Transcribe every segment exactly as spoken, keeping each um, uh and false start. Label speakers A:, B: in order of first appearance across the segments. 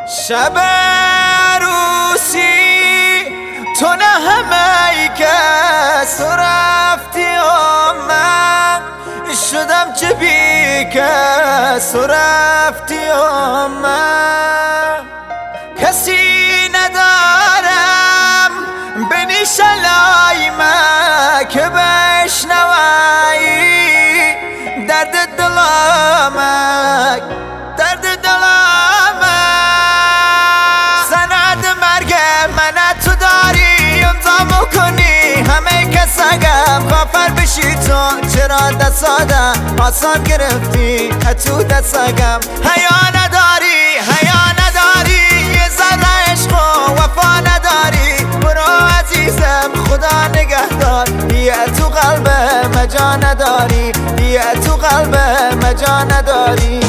A: شب عروسی تو نه همه ای کس رفتی و من شدم چه بی کس رفتی و من کسی ندارم بنی شلای من که بشنوی درد دلم درد دلم سند مرگ من تو داری امضا میکنی همه کسگم کافر بشی تو چرا دستادم آسان گرفتی تو دستگم حیا نداری حیا نداری یه ذره عشق و وفا نداری برو عزیزم خدا نگهدار بیا تو قلب مجا نداری بیا تو قلب مجا نداری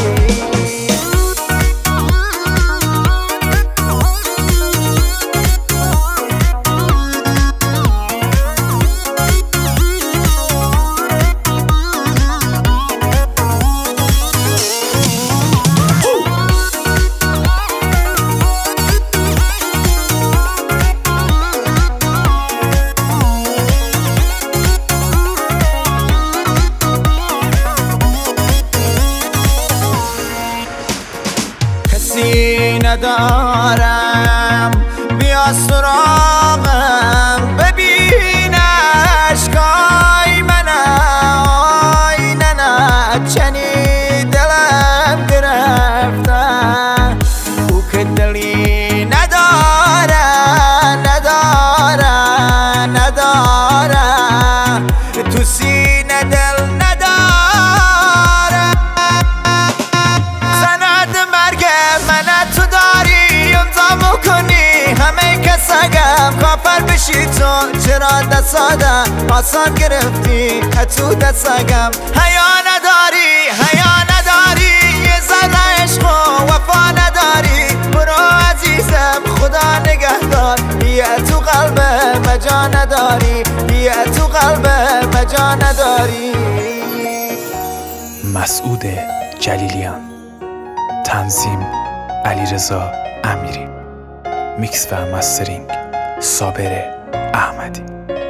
A: ندارم بیا سراغم ببین عشقای من آی نه نه چنی دلم گرفتن او که دلی نداره نداره نداره تو سینه دل نداره سند مرگ من تو داری امضا میکنی همه کسگم کافر بشی تو چرا دستادم آسان گرفتی تو دستگم حیا نداری حیا نداری یه ذره عشق و وفا نداری برو عزیزم خدا نگهدار بیا تو قلب مجا نداری بیا تو قلب مجا نداری.
B: مسعود جلیلیان، تنظیم علیرضا امیری، میکس و مسترینگ صابر احمدی.